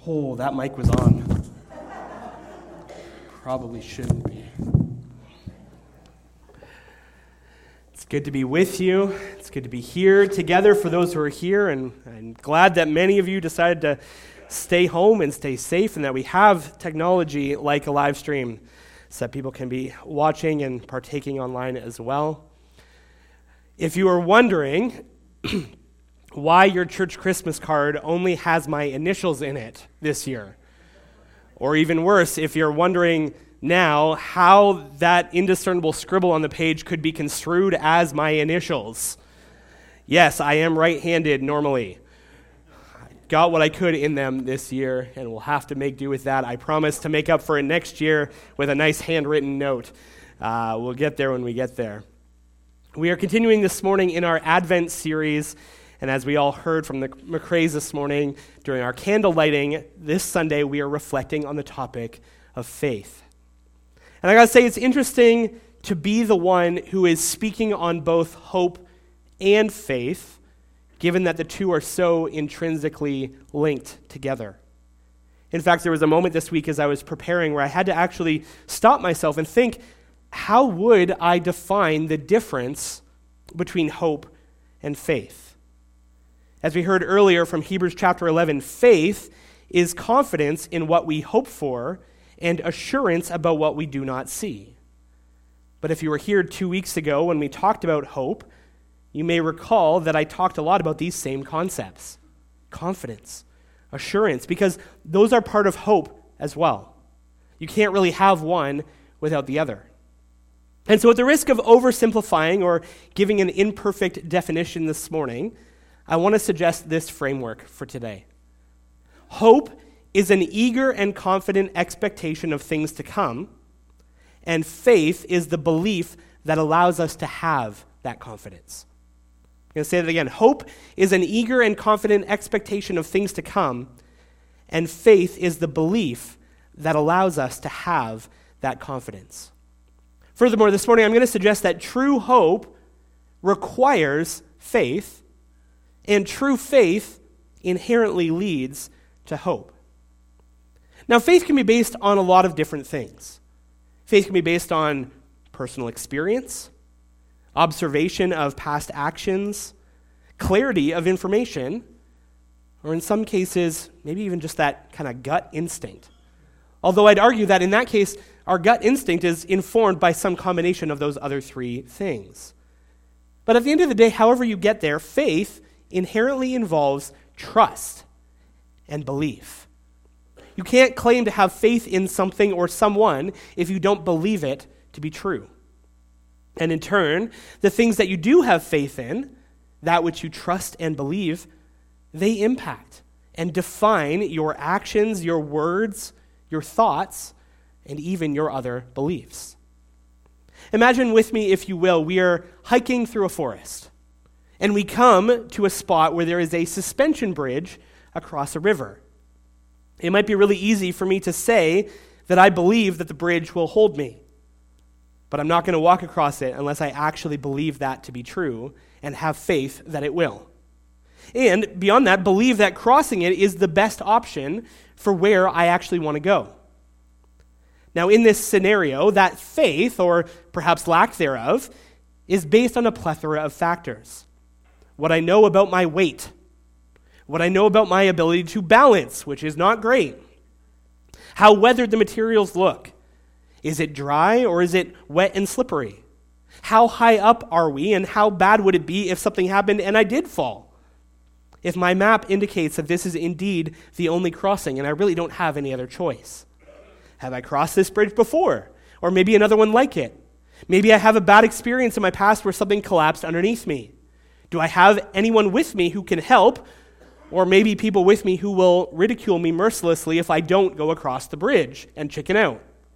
Oh, that mic was on. Probably shouldn't be. It's good to be with you. It's good to be here together for those who are here, and I'm glad that many of you decided to stay home and stay safe, and that we have technology like a live stream so that people can be watching and partaking online as well. If you are wondering why your church Christmas card only has my initials in it this year, or even worse, if you're wondering now how that indiscernible scribble on the page could be construed as my initials. Yes, I am right-handed normally. I got what I could in them this year, and we'll have to make do with that. I promise to make up for it next year with a nice handwritten note. We'll get there when we get there. We are continuing this morning in our Advent series, and as we all heard from the McRae's this morning, during our candle lighting this Sunday, we are reflecting on the topic of faith. And I gotta say, it's interesting to be the one who is speaking on both hope and faith, given that the two are so intrinsically linked together. In fact, there was a moment this week as I was preparing where I had to actually stop myself and think, how would I define the difference between hope and faith? As we heard earlier from Hebrews chapter 11, faith is confidence in what we hope for and assurance about what we do not see. But if you were here 2 weeks ago when we talked about hope, you may recall that I talked a lot about these same concepts: confidence, assurance, because those are part of hope as well. You can't really have one without the other. And so at the risk of oversimplifying or giving an imperfect definition this morning, I want to suggest this framework for today. Hope is an eager and confident expectation of things to come, and faith is the belief that allows us to have that confidence. I'm going to say that again. Hope is an eager and confident expectation of things to come, and faith is the belief that allows us to have that confidence. Furthermore, this morning I'm going to suggest that true hope requires faith, and true faith inherently leads to hope. Now, faith can be based on a lot of different things. Faith can be based on personal experience, observation of past actions, clarity of information, or in some cases, maybe even just that kind of gut instinct. Although I'd argue that in that case, our gut instinct is informed by some combination of those other three things. But at the end of the day, however you get there, faith inherently involves trust and belief. You can't claim to have faith in something or someone if you don't believe it to be true. And in turn, the things that you do have faith in, that which you trust and believe, they impact and define your actions, your words, your thoughts, and even your other beliefs. Imagine with me, if you will, we are hiking through a forest, and we come to a spot where there is a suspension bridge across a river. It might be really easy for me to say that I believe that the bridge will hold me, but I'm not going to walk across it unless I actually believe that to be true and have faith that it will. And beyond that, believe that crossing it is the best option for where I actually want to go. Now, in this scenario, that faith, or perhaps lack thereof, is based on a plethora of factors. What I know about my weight, what I know about my ability to balance, which is not great, how weathered the materials look. Is it dry or is it wet and slippery? How high up are we, and how bad would it be if something happened and I did fall? If my map indicates that this is indeed the only crossing and I really don't have any other choice. Have I crossed this bridge before? Or maybe another one like it? Maybe I have a bad experience in my past where something collapsed underneath me. Do I have anyone with me who can help? Or maybe people with me who will ridicule me mercilessly if I don't go across the bridge and chicken out.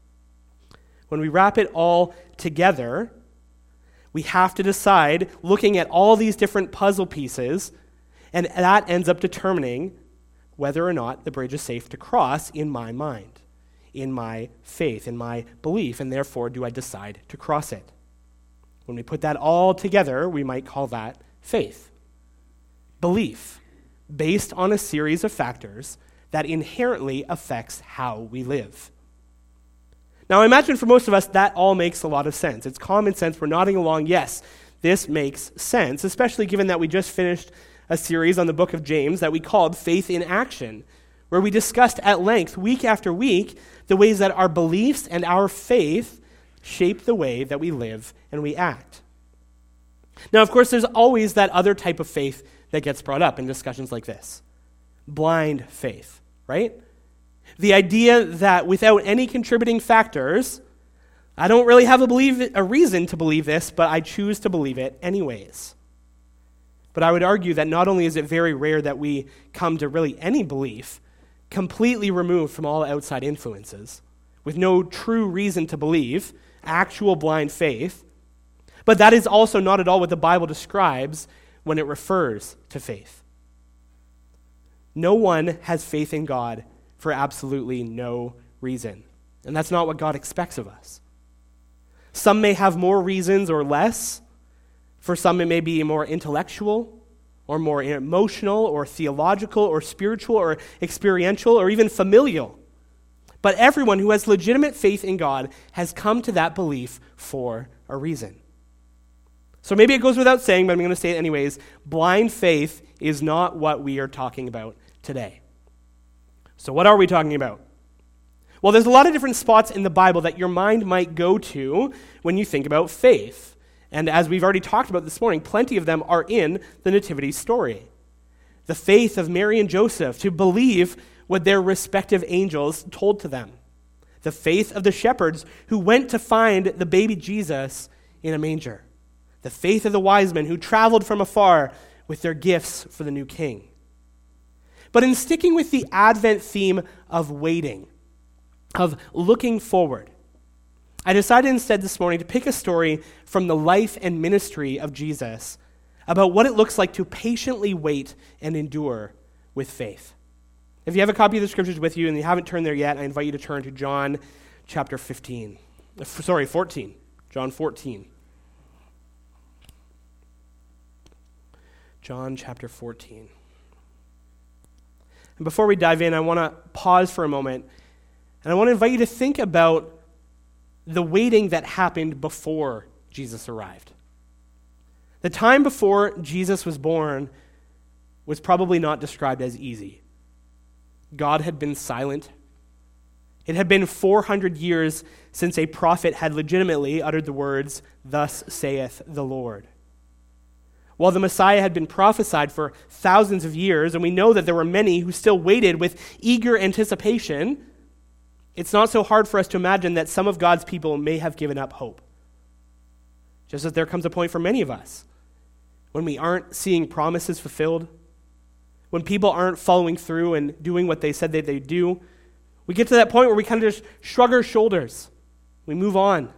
When we wrap it all together, we have to decide, looking at all these different puzzle pieces, and that ends up determining whether or not the bridge is safe to cross in my mind, in my faith, in my belief, and therefore do I decide to cross it. When we put that all together, we might call that faith. Belief, based on a series of factors that inherently affects how we live. Now, I imagine for most of us, that all makes a lot of sense. It's common sense. We're nodding along. Yes, this makes sense, especially given that we just finished a series on the book of James that we called Faith in Action, where we discussed at length, week after week, the ways that our beliefs and our faith shape the way that we live and we act. Now, of course, there's always that other type of faith that gets brought up in discussions like this. Blind faith, right? The idea that without any contributing factors, I don't really have a reason to believe this, but I choose to believe it anyways. But I would argue that not only is it very rare that we come to really any belief completely removed from all outside influences, with no true reason to believe, actual blind faith, but that is also not at all what the Bible describes when it refers to faith. No one has faith in God for absolutely no reason, and that's not what God expects of us. Some may have more reasons or less. For some, it may be more intellectual or more emotional or theological or spiritual or experiential or even familial. But everyone who has legitimate faith in God has come to that belief for a reason. So maybe it goes without saying, but I'm going to say it anyways. Blind faith is not what we are talking about today. So what are we talking about? Well, there's a lot of different spots in the Bible that your mind might go to when you think about faith. And as we've already talked about this morning, plenty of them are in the Nativity story. The faith of Mary and Joseph to believe what their respective angels told to them. The faith of the shepherds who went to find the baby Jesus in a manger. The faith of the wise men who traveled from afar with their gifts for the new king. But in sticking with the Advent theme of waiting, of looking forward, I decided instead this morning to pick a story from the life and ministry of Jesus about what it looks like to patiently wait and endure with faith. If you have a copy of the scriptures with you and you haven't turned there yet, I invite you to turn to John chapter 14. John 14. John chapter 14. And before we dive in, I want to pause for a moment, and I want to invite you to think about the waiting that happened before Jesus arrived. The time before Jesus was born was probably not described as easy. God had been silent. It had been 400 years since a prophet had legitimately uttered the words, "Thus saith the Lord." While the Messiah had been prophesied for thousands of years, and we know that there were many who still waited with eager anticipation, it's not so hard for us to imagine that some of God's people may have given up hope. Just as there comes a point for many of us when we aren't seeing promises fulfilled, when people aren't following through and doing what they said that they'd do, we get to that point where we kind of just shrug our shoulders. We move on.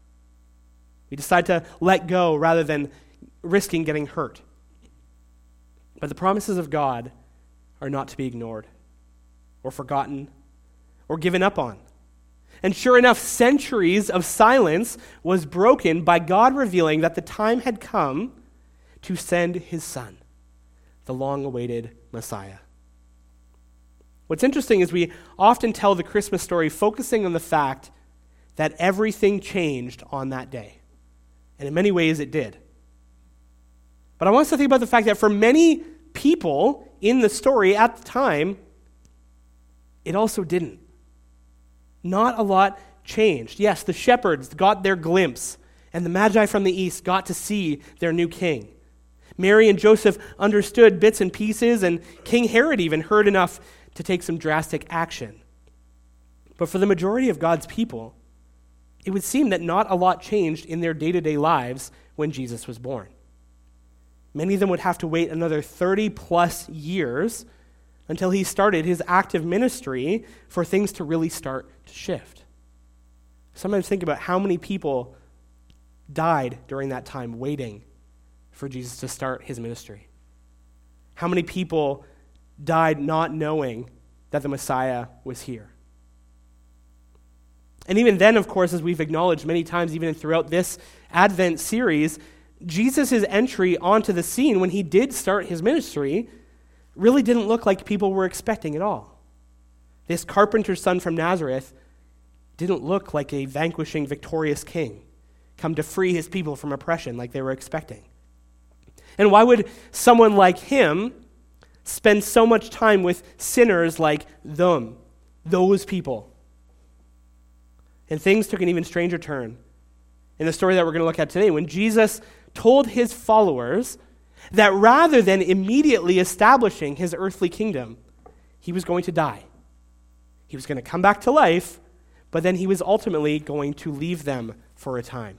We decide to let go rather than risking getting hurt. But the promises of God are not to be ignored or forgotten or given up on. And sure enough, centuries of silence was broken by God revealing that the time had come to send his son, the long-awaited Messiah. What's interesting is we often tell the Christmas story focusing on the fact that everything changed on that day. And in many ways it did. But I want us to think about the fact that for many people in the story at the time, it also didn't. Not a lot changed. Yes, the shepherds got their glimpse, and the Magi from the east got to see their new king. Mary and Joseph understood bits and pieces, and King Herod even heard enough to take some drastic action. But for the majority of God's people, it would seem that not a lot changed in their day-to-day lives when Jesus was born. Many of them would have to wait another 30-plus years until he started his active ministry for things to really start to shift. Sometimes think about how many people died during that time waiting for Jesus to start his ministry. How many people died not knowing that the Messiah was here. And even then, of course, as we've acknowledged many times, even throughout this Advent series, Jesus' entry onto the scene when he did start his ministry really didn't look like people were expecting at all. This carpenter's son from Nazareth didn't look like a vanquishing, victorious king come to free his people from oppression like they were expecting. And why would someone like him spend so much time with sinners like those people? And things took an even stranger turn in the story that we're going to look at today, when Jesus told his followers that rather than immediately establishing his earthly kingdom, he was going to die. He was going to come back to life, but then he was ultimately going to leave them for a time.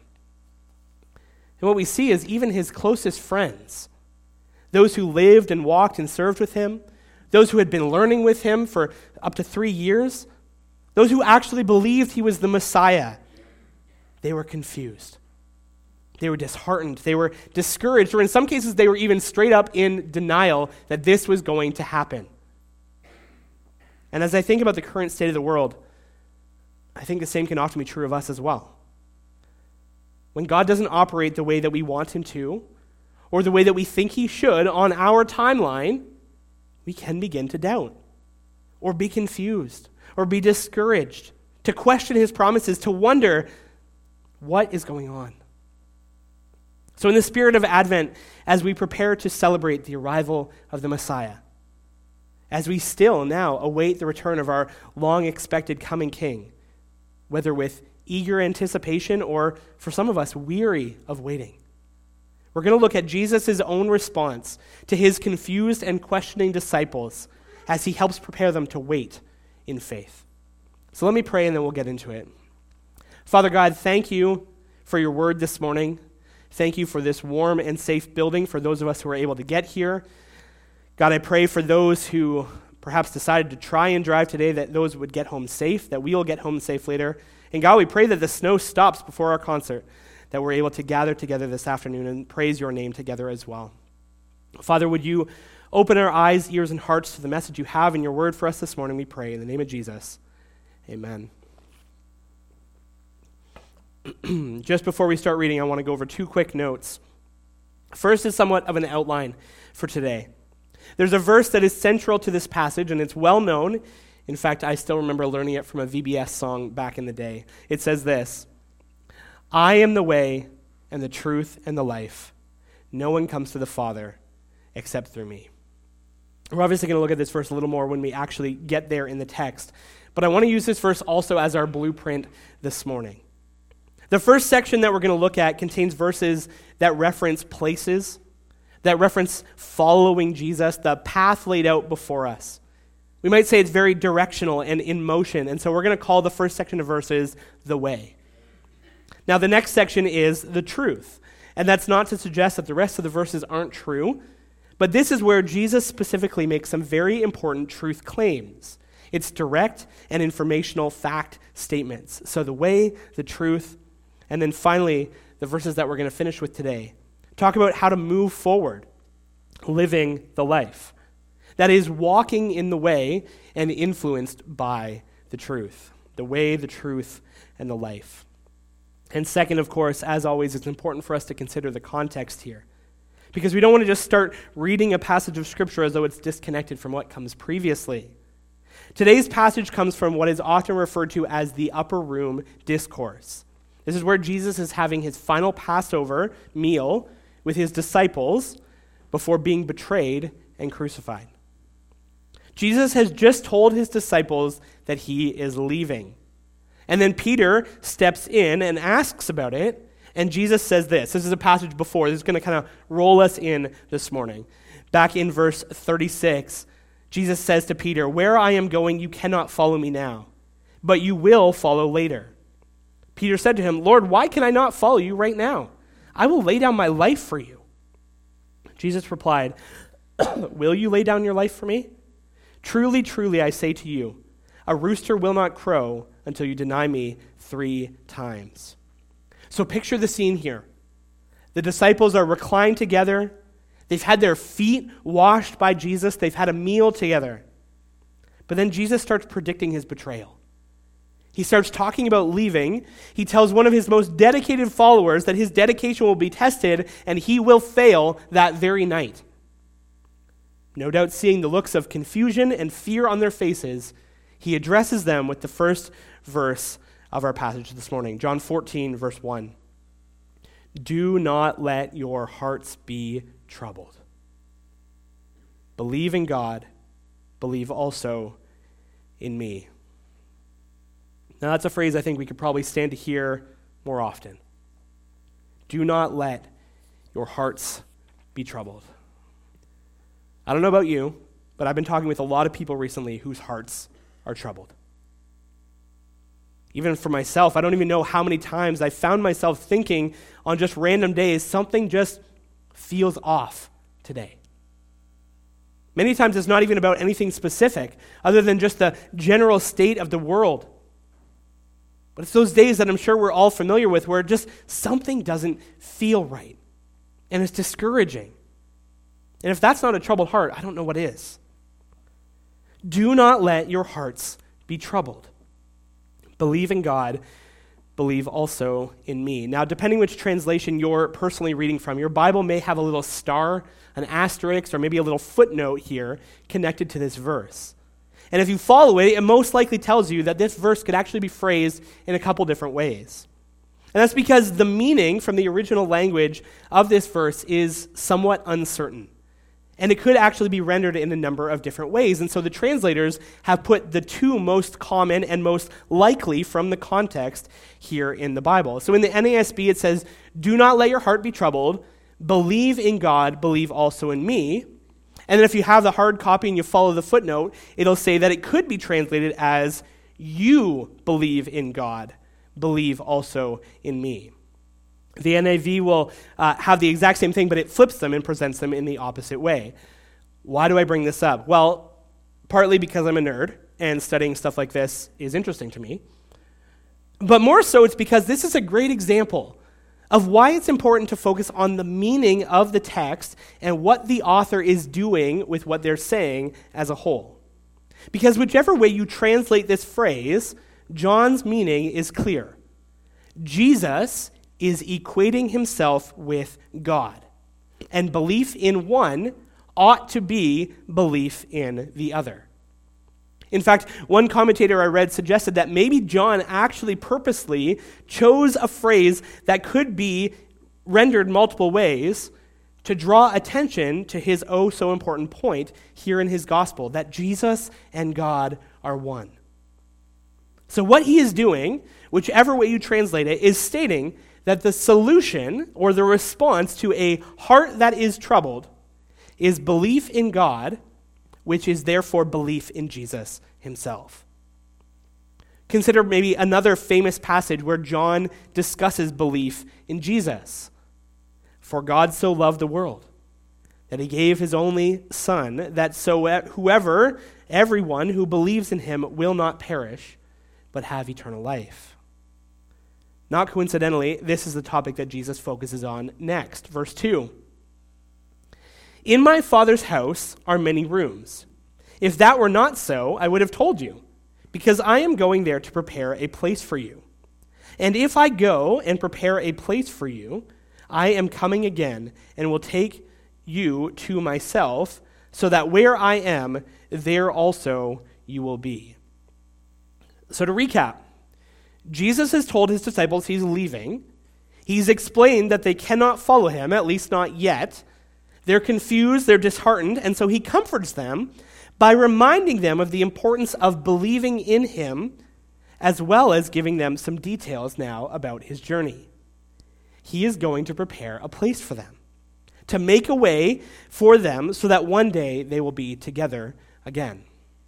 And what we see is even his closest friends, those who lived and walked and served with him, those who had been learning with him for up to 3 years, those who actually believed he was the Messiah, they were confused. They were disheartened. They were discouraged, or in some cases, they were even straight up in denial that this was going to happen. And as I think about the current state of the world, I think the same can often be true of us as well. When God doesn't operate the way that we want him to, or the way that we think he should on our timeline, we can begin to doubt, or be confused, or be discouraged, to question his promises, to wonder what is going on. So in the spirit of Advent, as we prepare to celebrate the arrival of the Messiah, as we still now await the return of our long-expected coming King, whether with eager anticipation or, for some of us, weary of waiting, we're going to look at Jesus' own response to his confused and questioning disciples as he helps prepare them to wait in faith. So let me pray and then we'll get into it. Father God, thank you for your word this morning. Thank you for this warm and safe building for those of us who are able to get here. God, I pray for those who perhaps decided to try and drive today, that those would get home safe, that we will get home safe later. And God, we pray that the snow stops before our concert, that we're able to gather together this afternoon and praise your name together as well. Father, would you open our eyes, ears, and hearts to the message you have in your word for us this morning, we pray. In the name of Jesus, amen. Just before we start reading, I want to go over 2 quick notes. First is somewhat of an outline for today. There's a verse that is central to this passage, and it's well known. In fact, I still remember learning it from a VBS song back in the day. It says this: I am the way and the truth and the life. No one comes to the Father except through me. We're obviously going to look at this verse a little more when we actually get there in the text. But I want to use this verse also as our blueprint this morning. The first section that we're going to look at contains verses that reference places, that reference following Jesus, the path laid out before us. We might say it's very directional and in motion, and so we're going to call the first section of verses the way. Now, the next section is the truth, and that's not to suggest that the rest of the verses aren't true, but this is where Jesus specifically makes some very important truth claims. It's direct and informational fact statements. So the way, the truth, and then finally, the verses that we're going to finish with today talk about how to move forward, living the life. That is, walking in the way and influenced by the truth. The way, the truth, and the life. And second, of course, as always, it's important for us to consider the context here, because we don't want to just start reading a passage of Scripture as though it's disconnected from what comes previously. Today's passage comes from what is often referred to as the upper room discourse. This is where Jesus is having his final Passover meal with his disciples before being betrayed and crucified. Jesus has just told his disciples that he is leaving. And then Peter steps in and asks about it, and Jesus says this. This is a passage before. This is going to kind of roll us in this morning. Back in verse 36, Jesus says to Peter, "Where I am going, you cannot follow me now, but you will follow later." Peter said to him, "Lord, why can I not follow you right now? I will lay down my life for you." Jesus replied, "Will you lay down your life for me? Truly, truly, I say to you, a rooster will not crow until you deny me 3 times." So picture the scene here. The disciples are reclined together. They've had their feet washed by Jesus. They've had a meal together. But then Jesus starts predicting his betrayal. He starts talking about leaving. He tells one of his most dedicated followers that his dedication will be tested and he will fail that very night. No doubt seeing the looks of confusion and fear on their faces, He addresses them with the first verse of our passage this morning, John 14, verse 1. Do not let your hearts be troubled. Believe in God, believe also in me. Now that's a phrase I think we could probably stand to hear more often. Do not let your hearts be troubled. I don't know about you, but I've been talking with a lot of people recently whose hearts are troubled. Even for myself, I don't even know how many times I found myself thinking on just random days, something just feels off today. Many times it's not even about anything specific other than just the general state of the world. But it's those days that I'm sure we're all familiar with where just something doesn't feel right. And it's discouraging. And if that's not a troubled heart, I don't know what is. Do not let your hearts be troubled. Believe in God, believe also in me. Now, depending which translation you're personally reading from, your Bible may have a little star, an asterisk, or maybe a little footnote here connected to this verse. And if you follow it, it most likely tells you that this verse could actually be phrased in a couple different ways. And that's because the meaning from the original language of this verse is somewhat uncertain. And it could actually be rendered in a number of different ways. And so the translators have put the two most common and most likely from the context here in the Bible. So in the NASB, it says, do not let your heart be troubled. Believe in God, believe also in me. And then if you have the hard copy and you follow the footnote, it'll say that it could be translated as, you believe in God, believe also in me. The NIV will have the exact same thing, but it flips them and presents them in the opposite way. Why do I bring this up? Well, partly because I'm a nerd, and studying stuff like this is interesting to me. But more so, it's because this is a great example of why it's important to focus on the meaning of the text and what the author is doing with what they're saying as a whole. Because whichever way you translate this phrase, John's meaning is clear. Jesus is equating himself with God, and belief in one ought to be belief in the other. In fact, one commentator I read suggested that maybe John actually purposely chose a phrase that could be rendered multiple ways to draw attention to his oh so important point here in his gospel, that Jesus and God are one. So what he is doing, whichever way you translate it, is stating that the solution or the response to a heart that is troubled is belief in God, which is therefore belief in Jesus himself. Consider maybe another famous passage where John discusses belief in Jesus. For God so loved the world that he gave his only Son, that so everyone who believes in him will not perish, but have eternal life. Not coincidentally, this is the topic that Jesus focuses on next. Verse 2. In my Father's house are many rooms. If that were not so, I would have told you, because I am going there to prepare a place for you. And if I go and prepare a place for you, I am coming again and will take you to myself, so that where I am, there also you will be. So to recap, Jesus has told his disciples he's leaving. He's explained that they cannot follow him, at least not yet. They're confused, they're disheartened, and so he comforts them by reminding them of the importance of believing in him, as well as giving them some details now about his journey. He is going to prepare a place for them, to make a way for them so that one day they will be together again.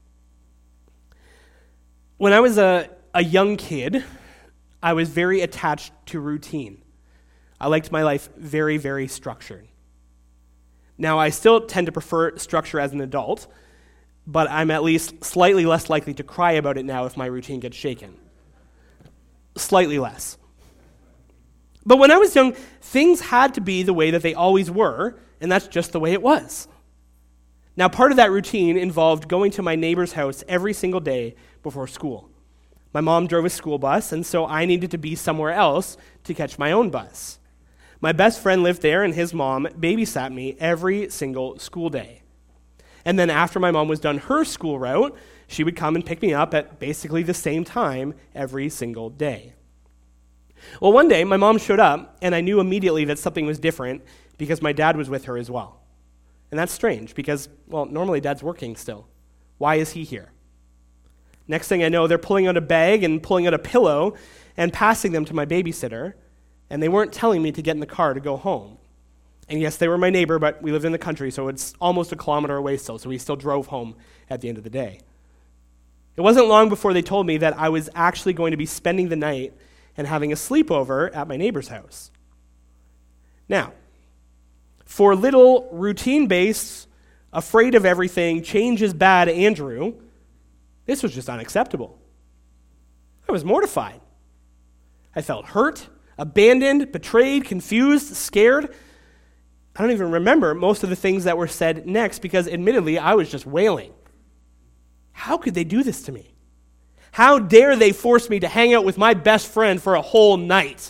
When I was a young kid, I was very attached to routine. I liked my life very, very structured. Now, I still tend to prefer structure as an adult, but I'm at least slightly less likely to cry about it now if my routine gets shaken. Slightly less. But when I was young, things had to be the way that they always were, and that's just the way it was. Now, part of that routine involved going to my neighbor's house every single day before school. My mom drove a school bus, and so I needed to be somewhere else to catch my own bus. My best friend lived there, and his mom babysat me every single school day. And then after my mom was done her school route, she would come and pick me up at basically the same time every single day. Well, one day, my mom showed up, and I knew immediately that something was different because my dad was with her as well. And that's strange because, well, normally Dad's working still. Why is he here? Next thing I know, they're pulling out a bag and pulling out a pillow and passing them to my babysitter, and they weren't telling me to get in the car to go home. And yes, they were my neighbor, but we lived in the country, so it's almost a kilometer away still, so we still drove home at the end of the day. It wasn't long before they told me that I was actually going to be spending the night and having a sleepover at my neighbor's house. Now, for little routine-based, afraid of everything, change is bad Andrew, this was just unacceptable. I was mortified. I felt hurt, abandoned, betrayed, confused, scared. I don't even remember most of the things that were said next because, admittedly, I was just wailing. How could they do this to me? How dare they force me to hang out with my best friend for a whole night?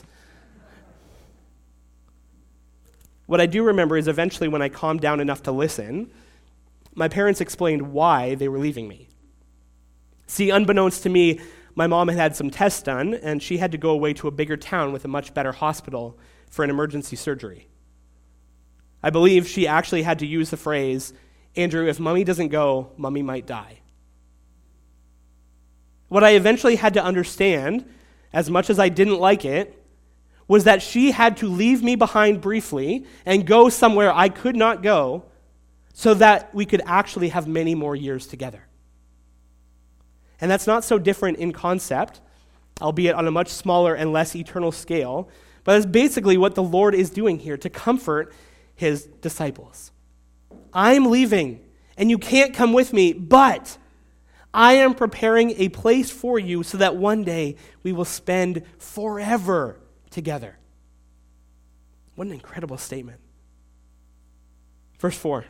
What I do remember is eventually when I calmed down enough to listen, my parents explained why they were leaving me. See, unbeknownst to me, my mom had had some tests done, and she had to go away to a bigger town with a much better hospital for an emergency surgery. I believe she actually had to use the phrase, Andrew, if Mommy doesn't go, Mommy might die. What I eventually had to understand, as much as I didn't like it, was that she had to leave me behind briefly and go somewhere I could not go so that we could actually have many more years together. And that's not so different in concept, albeit on a much smaller and less eternal scale, but that's basically what the Lord is doing here to comfort his disciples. I'm leaving, and you can't come with me, but I am preparing a place for you so that one day we will spend forever together. What an incredible statement. Verse 4.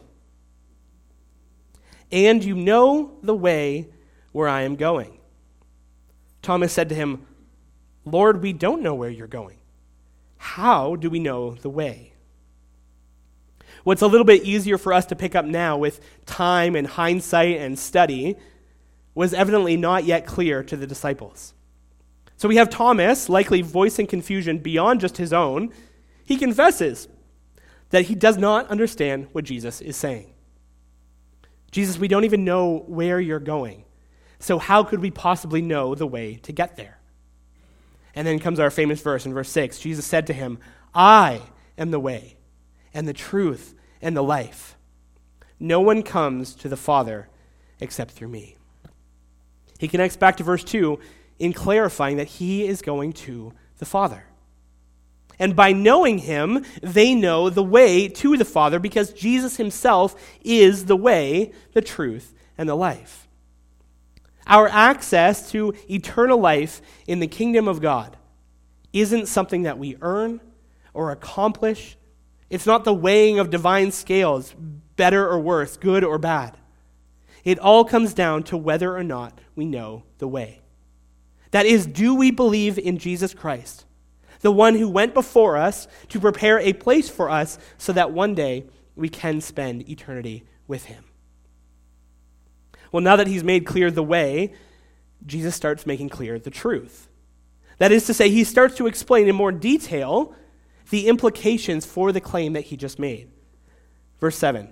And you know the way where I am going. Thomas said to him, Lord, we don't know where you're going. How do we know the way? What's a little bit easier for us to pick up now with time and hindsight and study was evidently not yet clear to the disciples. So we have Thomas, likely voicing confusion beyond just his own. He confesses that he does not understand what Jesus is saying. Jesus, we don't even know where you're going. So how could we possibly know the way to get there? And then comes our famous verse in verse 6. Jesus said to him, I am the way and the truth and the life. No one comes to the Father except through me. He connects back to verse 2 in clarifying that he is going to the Father. And by knowing him, they know the way to the Father because Jesus himself is the way, the truth, and the life. Our access to eternal life in the kingdom of God isn't something that we earn or accomplish. It's not the weighing of divine scales, better or worse, good or bad. It all comes down to whether or not we know the way. That is, do we believe in Jesus Christ, the one who went before us to prepare a place for us so that one day we can spend eternity with him? Well, now that he's made clear the way, Jesus starts making clear the truth. That is to say, he starts to explain in more detail the implications for the claim that he just made. Verse 7.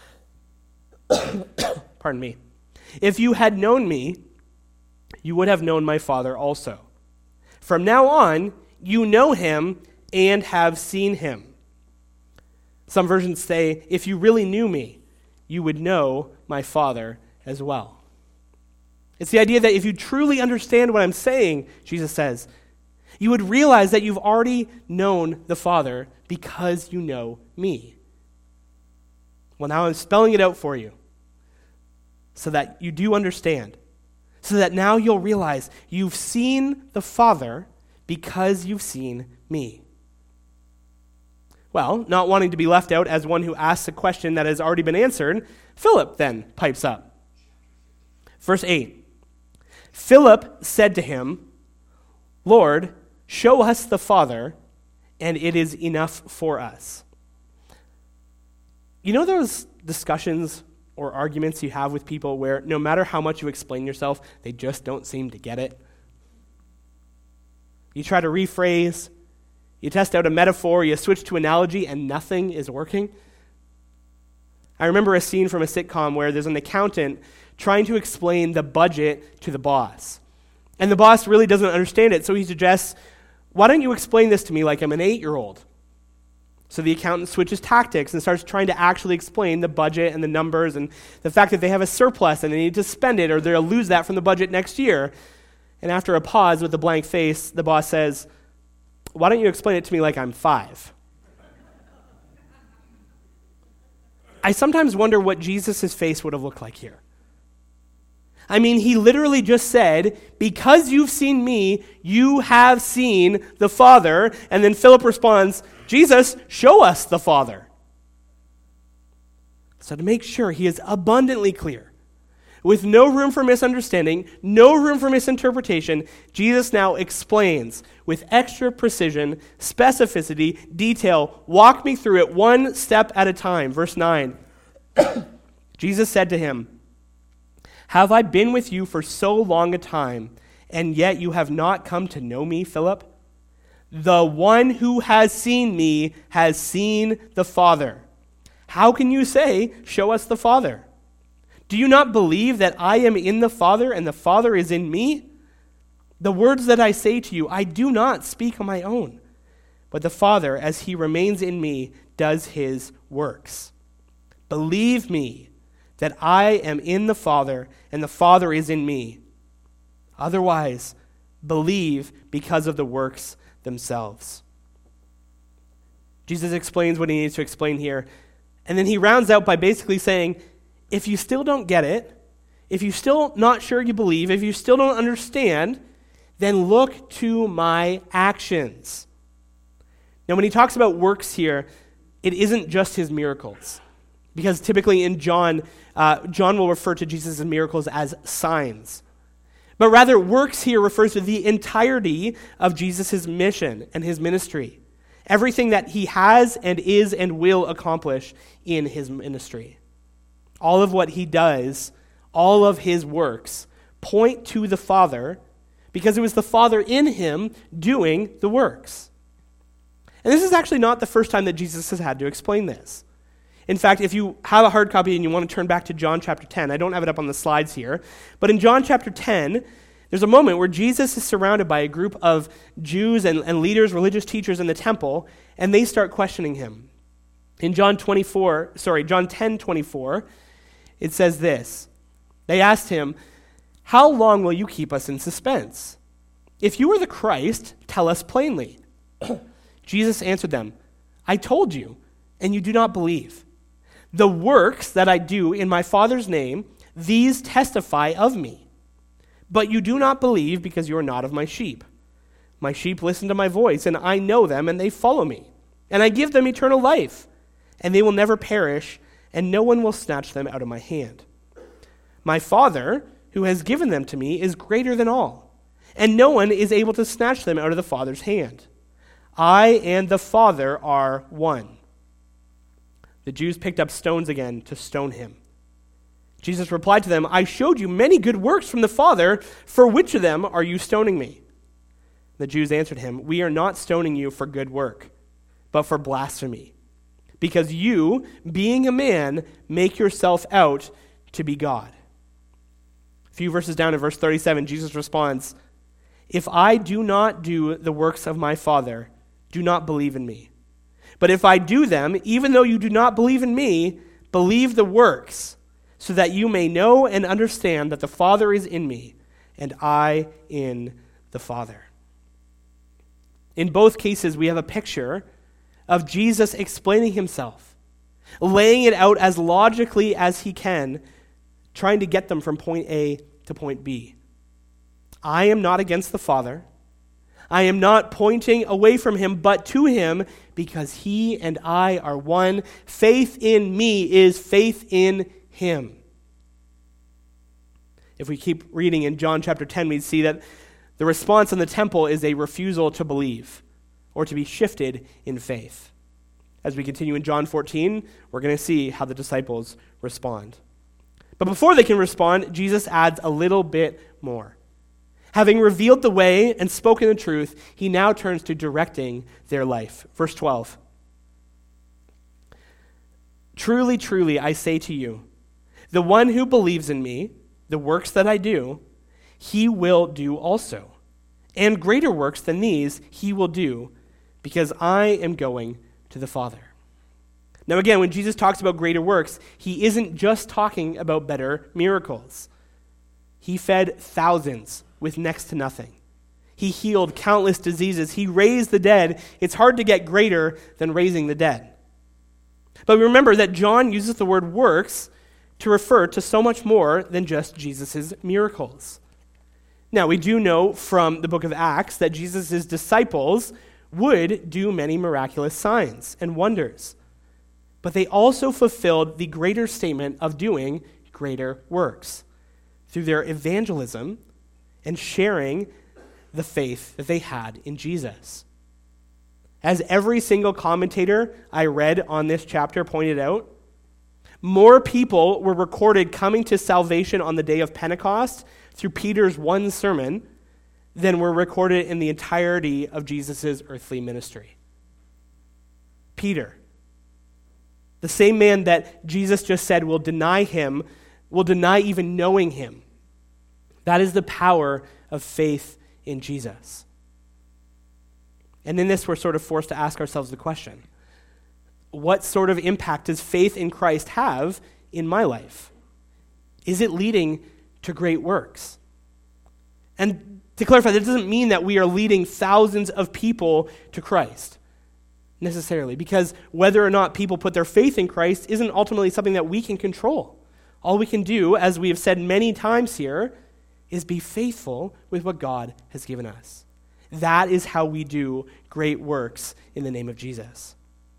Pardon me. If you had known me, you would have known my Father also. From now on, you know him and have seen him. Some versions say, if you really knew me, you would know my Father as well. It's the idea that if you truly understand what I'm saying, Jesus says, you would realize that you've already known the Father because you know me. Well, now I'm spelling it out for you so that you do understand, so that now you'll realize you've seen the Father because you've seen me. Well, not wanting to be left out as one who asks a question that has already been answered, Philip then pipes up. Verse 8. Philip said to him, Lord, show us the Father, and it is enough for us. You know those discussions or arguments you have with people where no matter how much you explain yourself, they just don't seem to get it? You try to rephrase, you test out a metaphor, you switch to analogy, and nothing is working? I remember a scene from a sitcom where there's an accountant trying to explain the budget to the boss. And the boss really doesn't understand it, so he suggests, why don't you explain this to me like I'm an 8-year-old? So the accountant switches tactics and starts trying to actually explain the budget and the numbers and the fact that they have a surplus and they need to spend it or they'll lose that from the budget next year. And after a pause with a blank face, the boss says, why don't you explain it to me like I'm 5? I sometimes wonder what Jesus' face would have looked like here. I mean, he literally just said, because you've seen me, you have seen the Father. And then Philip responds, Jesus, show us the Father. So to make sure he is abundantly clear, with no room for misunderstanding, no room for misinterpretation, Jesus now explains with extra precision, specificity, detail. Walk me through it one step at a time. Verse 9. Jesus said to him, have I been with you for so long a time, and yet you have not come to know me, Philip? The one who has seen me has seen the Father. How can you say, show us the Father? Do you not believe that I am in the Father and the Father is in me? The words that I say to you, I do not speak on my own, but the Father, as he remains in me, does his works. Believe me that I am in the Father and the Father is in me. Otherwise, believe because of the works themselves. Jesus explains what he needs to explain here, and then he rounds out by basically saying, if you still don't get it, if you're still not sure you believe, if you still don't understand, then look to my actions. Now, when he talks about works here, it isn't just his miracles. Because typically in John will refer to Jesus' miracles as signs. But rather, works here refers to the entirety of Jesus' mission and his ministry. Everything that he has and is and will accomplish in his ministry. All of what he does, all of his works, point to the Father because it was the Father in him doing the works. And this is actually not the first time that Jesus has had to explain this. In fact, if you have a hard copy and you want to turn back to John chapter 10, I don't have it up on the slides here, but in John chapter 10, there's a moment where Jesus is surrounded by a group of Jews and leaders, religious teachers in the temple, and they start questioning him. In John 10:24, it says this. They asked him, how long will you keep us in suspense? If you are the Christ, tell us plainly. Jesus answered them, I told you, and you do not believe. The works that I do in my Father's name, these testify of me. But you do not believe because you are not of my sheep. My sheep listen to my voice, and I know them, and they follow me. And I give them eternal life, and they will never perish, and no one will snatch them out of my hand. My Father, who has given them to me, is greater than all, and no one is able to snatch them out of the Father's hand. I and the Father are one. The Jews picked up stones again to stone him. Jesus replied to them, I showed you many good works from the Father. For which of them are you stoning me? The Jews answered him, we are not stoning you for good work, but for blasphemy. Because you, being a man, make yourself out to be God. A few verses down in verse 37, Jesus responds, if I do not do the works of my Father, do not believe in me. But if I do them, even though you do not believe in me, believe the works, so that you may know and understand that the Father is in me, and I in the Father. In both cases, we have a picture of Jesus explaining himself, laying it out as logically as he can, trying to get them from point A to point B. I am not against the Father. I am not pointing away from him, but to him, because he and I are one. Faith in me is faith in him. If we keep reading in John chapter 10, we see that the response in the temple is a refusal to believe or to be shifted in faith. As we continue in John 14, we're going to see how the disciples respond. But before they can respond, Jesus adds a little bit more. Having revealed the way and spoken the truth, he now turns to directing their life. Verse 12. Truly, truly, I say to you, the one who believes in me, the works that I do, he will do also. And greater works than these he will do, because I am going to the Father. Now again, when Jesus talks about greater works, he isn't just talking about better miracles. He fed thousands with next to nothing. He healed countless diseases. He raised the dead. It's hard to get greater than raising the dead. But remember that John uses the word works to refer to so much more than just Jesus' miracles. Now, we do know from the book of Acts that Jesus' disciples would do many miraculous signs and wonders. But they also fulfilled the greater statement of doing greater works through their evangelism and sharing the faith that they had in Jesus. As every single commentator I read on this chapter pointed out, more people were recorded coming to salvation on the day of Pentecost through Peter's one sermon than were recorded in the entirety of Jesus' earthly ministry. Peter, the same man that Jesus just said will deny him, will deny even knowing him. That is the power of faith in Jesus. And in this, we're sort of forced to ask ourselves the question, what sort of impact does faith in Christ have in my life? Is it leading to great works? And to clarify, that doesn't mean that we are leading thousands of people to Christ, necessarily, because whether or not people put their faith in Christ isn't ultimately something that we can control. All we can do, as we have said many times here, is be faithful with what God has given us. That is how we do great works in the name of Jesus.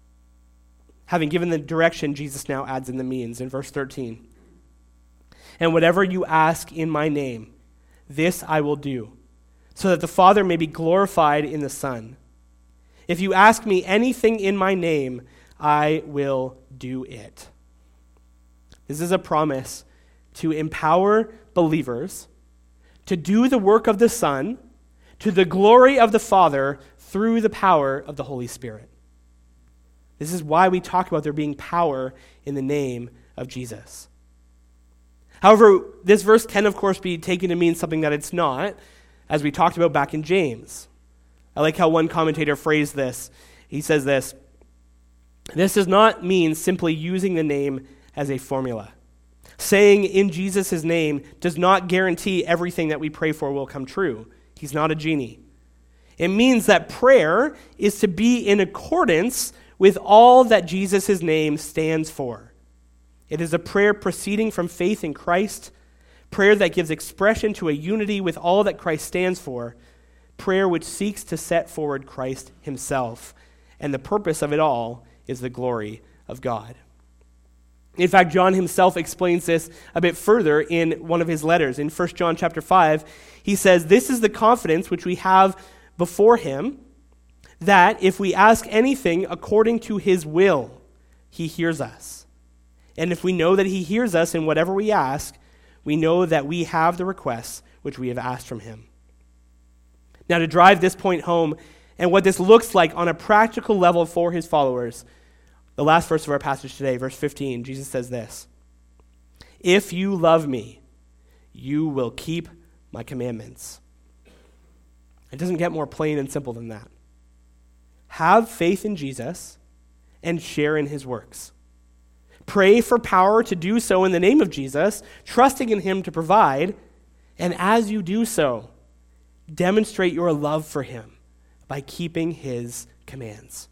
Having given the direction, Jesus now adds in the means in verse 13. And whatever you ask in my name, this I will do, so that the Father may be glorified in the Son. If you ask me anything in my name, I will do it. This is a promise to empower believers to do the work of the Son to the glory of the Father through the power of the Holy Spirit. This is why we talk about there being power in the name of Jesus. However, this verse can, of course, be taken to mean something that it's not, as we talked about back in James. I like how one commentator phrased this. He says this does not mean simply using the name as a formula. Saying in Jesus' name does not guarantee everything that we pray for will come true. He's not a genie. It means that prayer is to be in accordance with all that Jesus' name stands for. It is a prayer proceeding from faith in Christ, prayer that gives expression to a unity with all that Christ stands for, prayer which seeks to set forward Christ himself. And the purpose of it all is the glory of God. In fact, John himself explains this a bit further in one of his letters. In 1 John chapter 5, he says, "This is the confidence which we have before him, that if we ask anything according to his will, he hears us. And if we know that he hears us in whatever we ask, we know that we have the requests which we have asked from him." Now, to drive this point home and what this looks like on a practical level for his followers, the last verse of our passage today, verse 15, Jesus says this, "If you love me, you will keep my commandments." It doesn't get more plain and simple than that. Have faith in Jesus and share in his works. Pray for power to do so in the name of Jesus, trusting in him to provide, and as you do so, demonstrate your love for him by keeping his commands.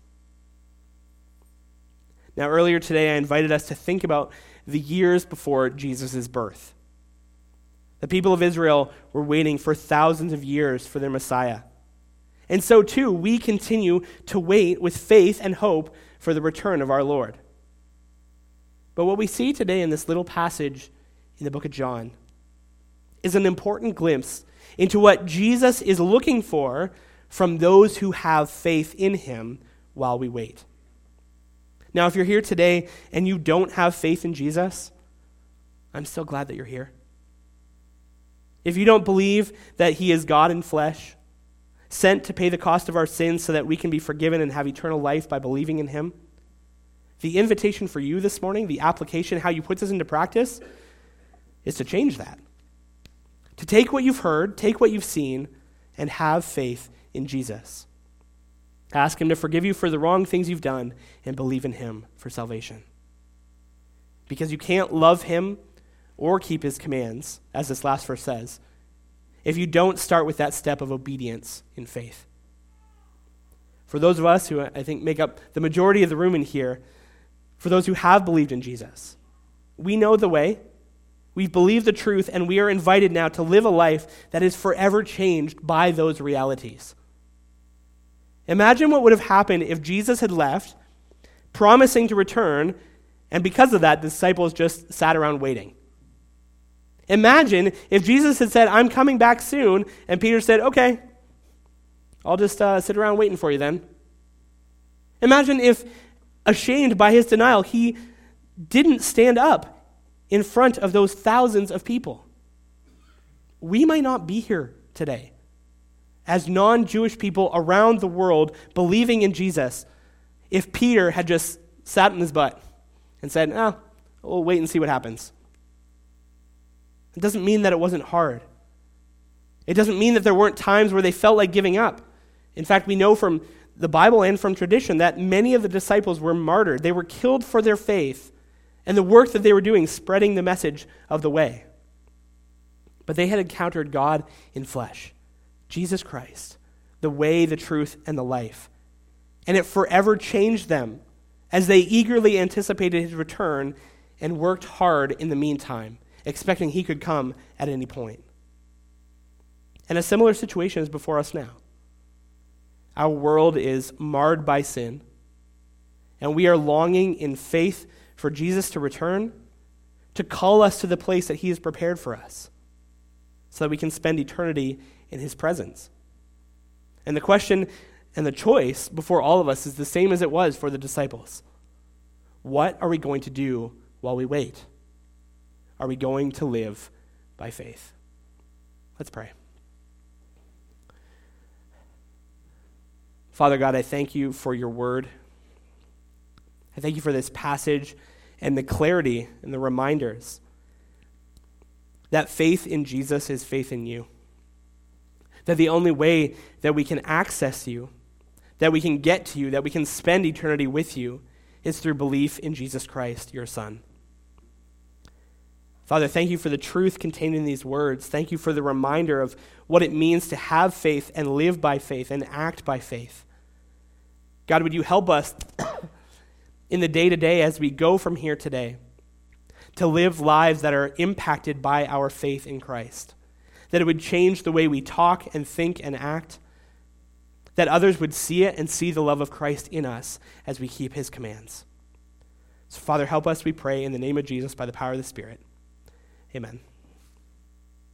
Now, earlier today, I invited us to think about the years before Jesus' birth. The people of Israel were waiting for thousands of years for their Messiah. And so, too, we continue to wait with faith and hope for the return of our Lord. But what we see today in this little passage in the book of John is an important glimpse into what Jesus is looking for from those who have faith in him while we wait. Now, if you're here today and you don't have faith in Jesus, I'm still glad that you're here. If you don't believe that he is God in flesh, sent to pay the cost of our sins so that we can be forgiven and have eternal life by believing in him, the invitation for you this morning, the application, how you put this into practice, is to change that. To take what you've heard, take what you've seen, and have faith in Jesus. Ask him to forgive you for the wrong things you've done and believe in him for salvation. Because you can't love him or keep his commands, as this last verse says, if you don't start with that step of obedience in faith. For those of us who I think make up the majority of the room in here, for those who have believed in Jesus, we know the way, we've believed the truth, and we are invited now to live a life that is forever changed by those realities. Imagine what would have happened if Jesus had left, promising to return, and because of that, the disciples just sat around waiting. Imagine if Jesus had said, I'm coming back soon, and Peter said, okay, I'll just sit around waiting for you then. Imagine if, ashamed by his denial, he didn't stand up in front of those thousands of people. We might not be here today as non-Jewish people around the world believing in Jesus if Peter had just sat in his butt and said, we'll wait and see what happens. It doesn't mean that it wasn't hard. It doesn't mean that there weren't times where they felt like giving up. In fact, we know from the Bible and from tradition that many of the disciples were martyred. They were killed for their faith and the work that they were doing, spreading the message of the way. But they had encountered God in flesh, Jesus Christ, the way, the truth, and the life. And it forever changed them as they eagerly anticipated his return and worked hard in the meantime, expecting he could come at any point. And a similar situation is before us now. Our world is marred by sin, and we are longing in faith for Jesus to return, to call us to the place that he has prepared for us, so that we can spend eternity in his presence. And the question and the choice before all of us is the same as it was for the disciples. What are we going to do while we wait? Are we going to live by faith? Let's pray. Father God, I thank you for your word. I thank you for this passage and the clarity and the reminders that faith in Jesus is faith in you. That the only way that we can access you, that we can get to you, that we can spend eternity with you is through belief in Jesus Christ, your Son. Father, thank you for the truth contained in these words. Thank you for the reminder of what it means to have faith and live by faith and act by faith. God, would you help us in the day-to-day as we go from here today to live lives that are impacted by our faith in Christ, that it would change the way we talk and think and act, that others would see it and see the love of Christ in us as we keep his commands. So, Father, help us, we pray, in the name of Jesus by the power of the Spirit. Amen.